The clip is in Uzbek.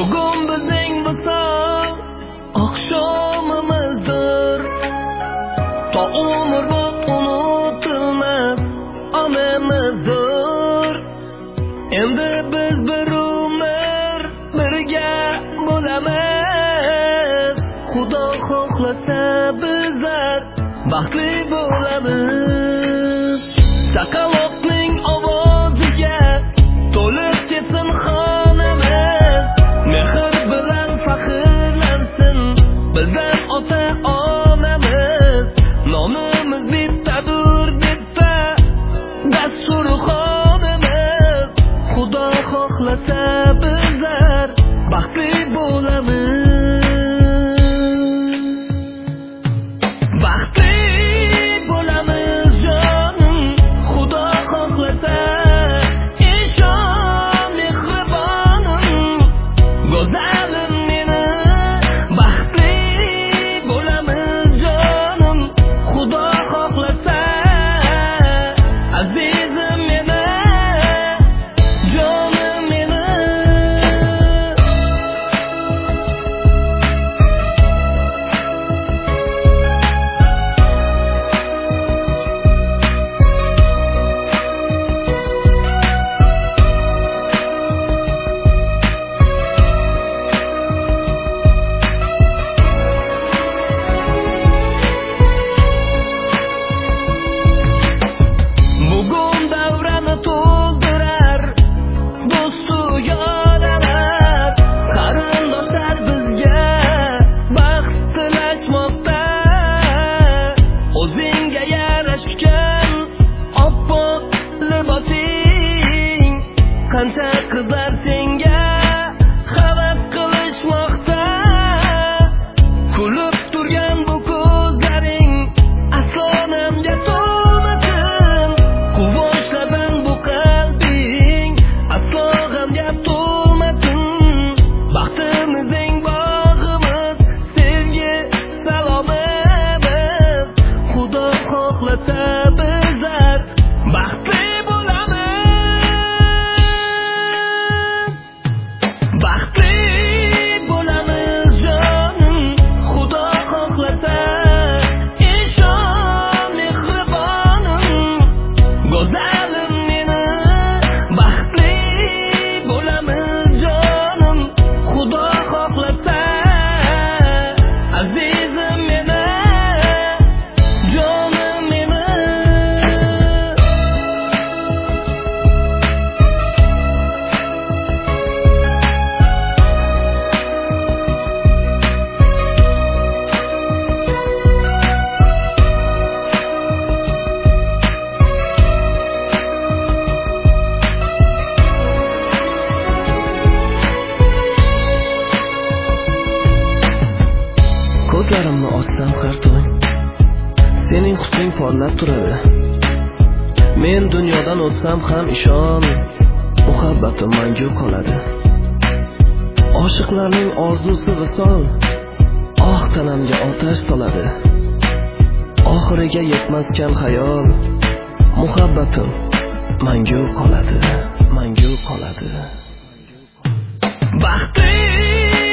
Bugun bizning visol oqshomimizdir. To umrbod unutilmas onamizdir. Endi biz bir umr birga bo'lamiz. Xudo xohlasa bizlar baxtli bo'lamiz. Chaqaloqning ovoziga to'lib ketsin xonamiz. Mehr bilan faxrlansin bizdan ota-onamiz. Nomimiz bittadur, bitta dasturxonimiz. Xudo xohlasa bizlar baxtli bo'lamiz. Baxtli bo'lamiz jonim, Xudo xohlasa. Ishon mehribonim, go'zalim meni. Baxtli bo'lamiz jonim, Xudo xohlasa. Azizim meni, jonim meni. Bugun davrani to'ldirar do'stu yoralar. Qarindoshlar bizga baxt tilashmoqda. O'zingga yarashgan oppoq libosing qancha qizlar senga havas qilishmoqda. Kulib turgan bu ko'zlaring aslo namga to'lmasin. Quvonchlardan bu qalbing aslo g'amga to'lmasin. Baxtimizning bog'imiz, sevgi salomimiz. Xudo xohlasa bizlar baxtli bo'lamiz. Baxtli bo'lamiz jonim, Xudo xohlasa. Ishon mehribonim, go'zalim meni. Baxtli bo'lamiz jonim, Xudo xohlasa. Azizim meni, jonim meni. Ko'zlarimni ochsam har tong sening husning porlab turadi. Men dunyodan o'tsam ham ishon, muhabbatim mangu qoladi. Oshiqlarning orzusi visol, oh tanamga otash soladi. Oxiriga yetmaskan xayol, muhabbatim mangu qoladi, mangu qoladi. Baxtli